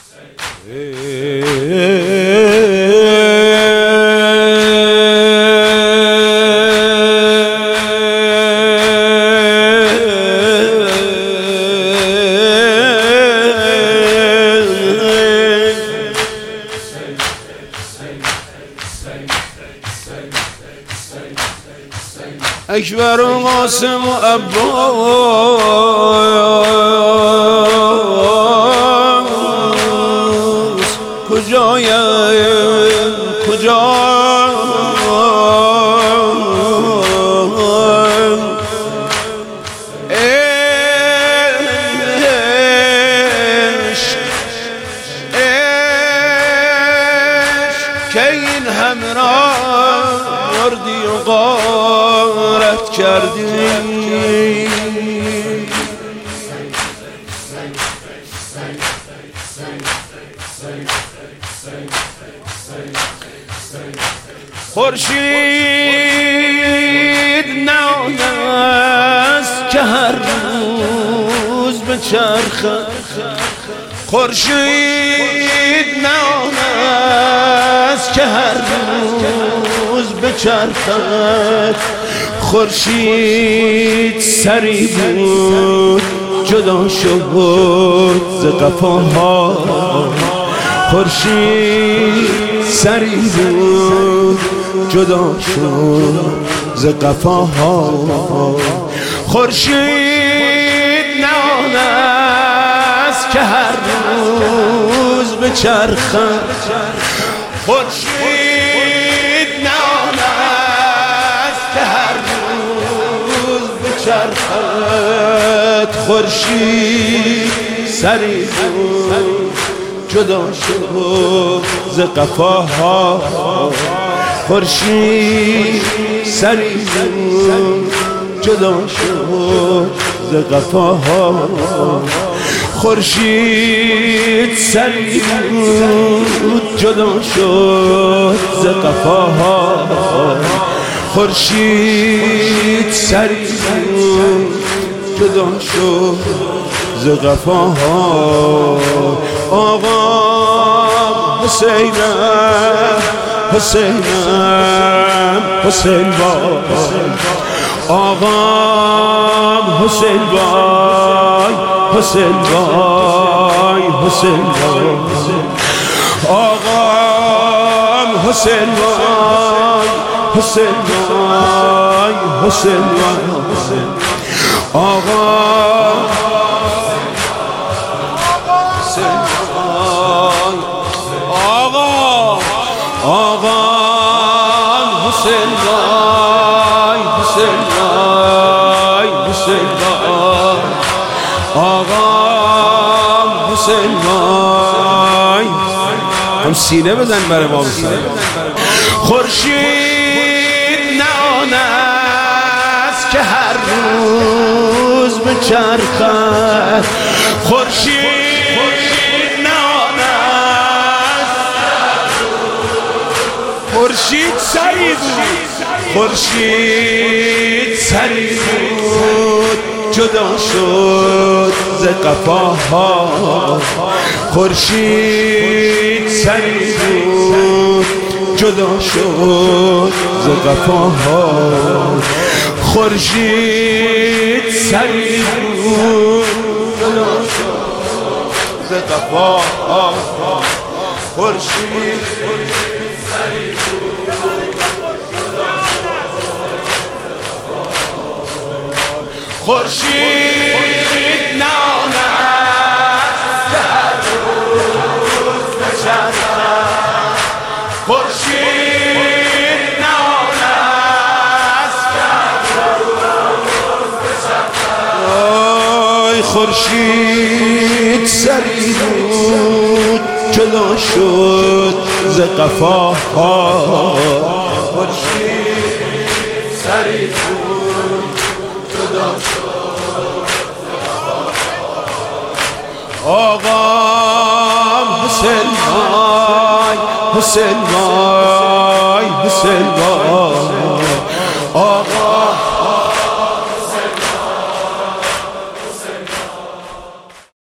اکبر و قاسم و عباس کجای کجا که این همه را مردی و غارت کردی خورشید نان است که هر روز به چرخ خورشید نان است که هر روز به چرخد خورشید سری بود جدا شد ز قفاها خورشید سری بود جدا شد ز قفاها خورشید نان است که هر روز به چرخد خورشید نان است که هر روز به چرخد خورشید سری بود جدا شد ز قفاها خورشید سری بود جدا شد ز قفاها خورشید سری بود جدا شد ز قفاها خورشید سری بود جدا شد ز قفاها آقا حسینم حسینم حسین وای آقا حسین وای حسین وای حسین وای آقا حسین وای حسین وای حسین وای آقا آقا حسین وای حسین وای حسین وای آقا حسین وای هم سینه بزن برای ما بسن خورشید نان است که هر روز به چرخد خورشید خورشید سری بود خورشید سری بود جدا شد ز قفاها خورشید سری بود جدا شد ز قفاها خورشید سری بود جدا شد ز قفاها خورشید خورشید نان است که هر روز به چرخد خورشید نان است که هر روز به چرخد آی خورشید سری بود جدا شد ز قفاها خورشید سری بود جدا شد آقا حسین وای حسین وای حسین وای